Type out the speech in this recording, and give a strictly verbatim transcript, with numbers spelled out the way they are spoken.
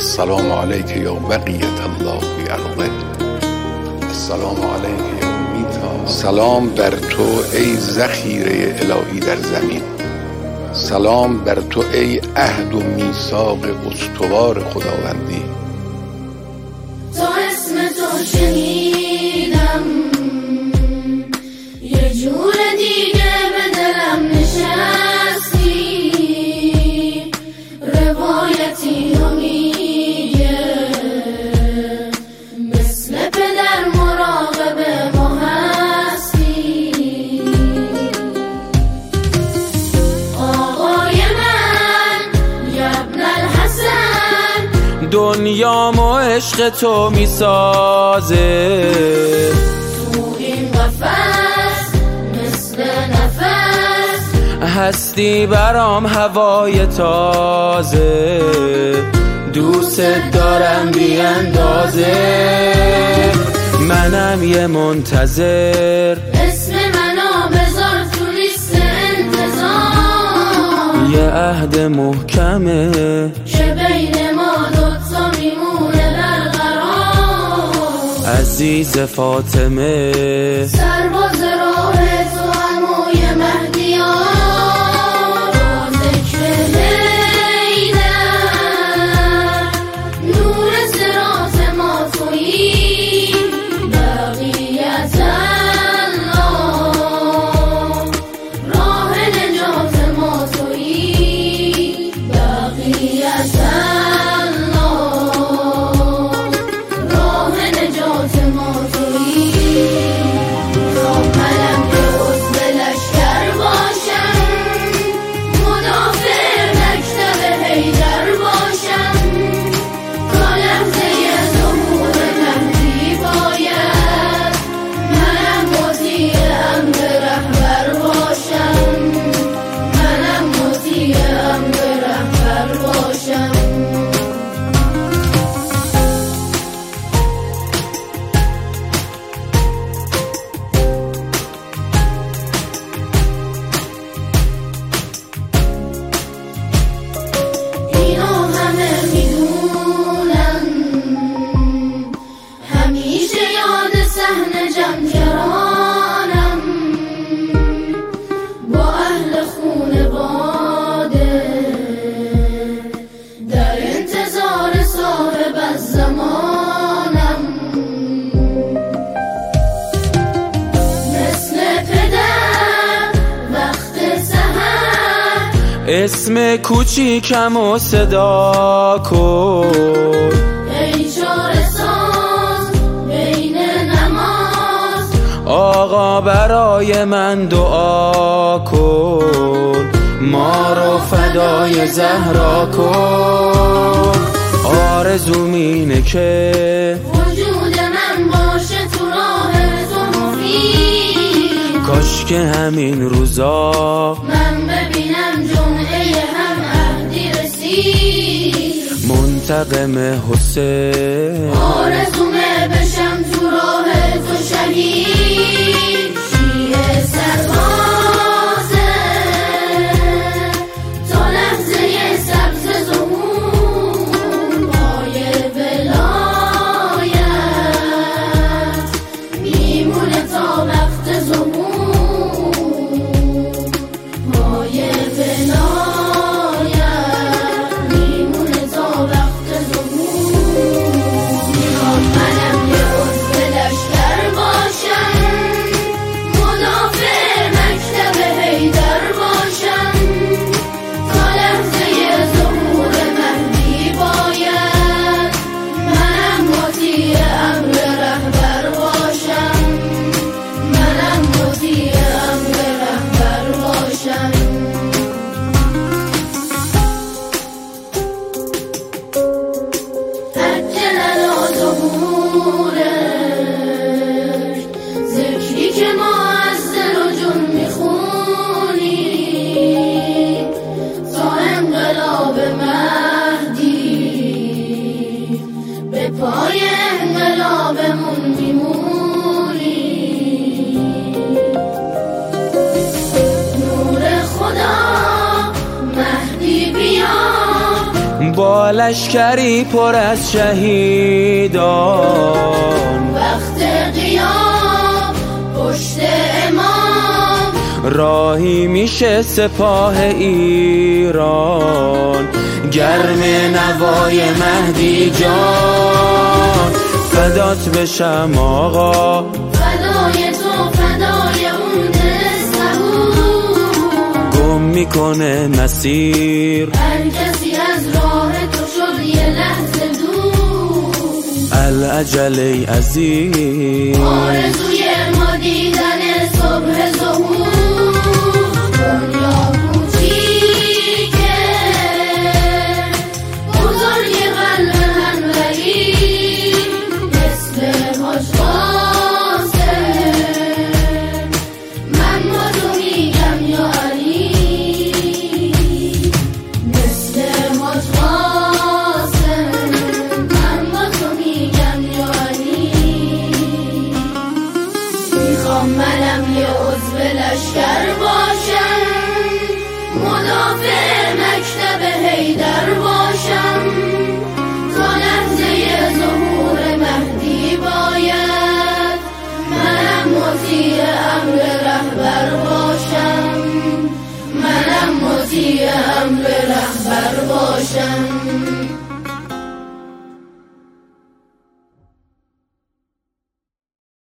السلام علیک یا بقیت الله فی ارضه. السلام علیک یا میتا. سلام بر تو ای ذخیره الهی در زمین. سلام بر تو ای عهد و میثاق استوار خداوندی. تا اسم تو شنیدم یه جور دیگه به دلم نشستی. روایتی رو میگه مثل پدر مراقب ما هستی. آقای من یبن الحسن دنیامو عشق تو میسازه. تو این قفس مثل نفس هستی برام هوای تازه. دوست دارم بی اندازه. منم یه منتظر. اسم منو بذار تو لیست انتظار. یه عهد محکمه که بین ما دوتا میمونه برقرار. عزیز فاطمه سرباز راه تو عموی مهدیان. با ذکر حیدر نور صراط ما تویی. بقیت الله راه نجات ما تویی. بقیت الله راه نجات ما تویی. خب منم یه عضو لشکر باشم. مدافع مکتب حیدر باشم. تا لحظه ظهور مهدی باید منم مطیع امر رهبر باشم. منم مطیع امر رهبر باشم. اینو همه میدونن. همیشه یاد صحنه جمجرانم. با اهل خونواده در انتظار صاحب الزمانم. مثل پدر وقت سحر اسم کوچیکم و صدا کن. ای چاره ساز بین نماز. آقا برای من دعا کن. ما رو فدای زهرا کن. آرزوم اینه که وجود من باشه تو راه تو مفید. کاش که همین روزا من ببینم جمعه هم عهدی رسید. منتقم حسین. آرزومه بشم تو راه تو شهید. شیعه سربازه تا لحظه سبز ظهور. پای ولایت میمونه تا وقت ظهور. پای ولایت میمونه تا وقت ظهور. میخوام منم یه عضو لشکر باشم. مدافع مکتب حیدر باشم. تا لحظه ظهور مهدی باید منم مطیع امر رهبر باشم. منم مطیع امر رهبر باشم. عجل علی ظهورش ذکری که ما از دل و جون میخونیم. تا انقلاب مهدی به پای انقلابمون میمونیم. نور خدا مهدی بیا با لشکری پر از شهیدان. وقت قیام پشت امام راهی میشه سپاه ایران. گرم نوای مهدی جان فدات بشم آقا، فدای تو فدای اون صبور. گم میکنه مسیر هر کسی از راه تو شد یه لحظه دور. الاجل ای عزیز آرزوی ما دیدن صبح ظهور. دنیا کوچیکه بزرگ قلب همراهی، مثل حاج قاسم من با تو میگم یا علی، مثل حاج قاسم من با تو میگم یا علی. میخوام منم یه عضو لشکر باشم، مدافع مکتب حیدر باشم، تا لحظه ظهور مهدی باید منم مطیع امر رهبر باشم، منم مطیع امر رهبر باشم.